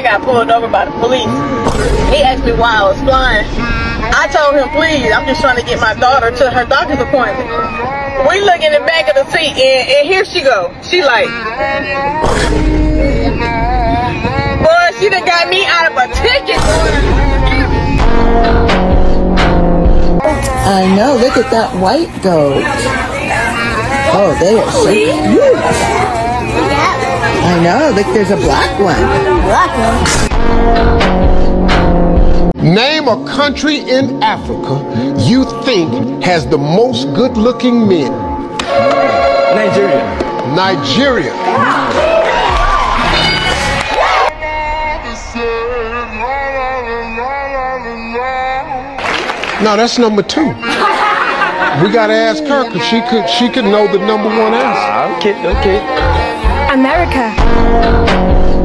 I got pulled over by the police. He asked me why I was flying. I told him, please, I'm just trying to get my daughter to her doctor's appointment. We look in the back of the seat, and here she go. She like, boy, she done got me out of a ticket. I know, look at that white goat. Oh, they are so cute. I know, look, there's a black one. Name a country in Africa you think has the most good-looking men. Nigeria. Nigeria. No, that's number 2. We gotta ask her because she could know the number 1 answer. Okay. America.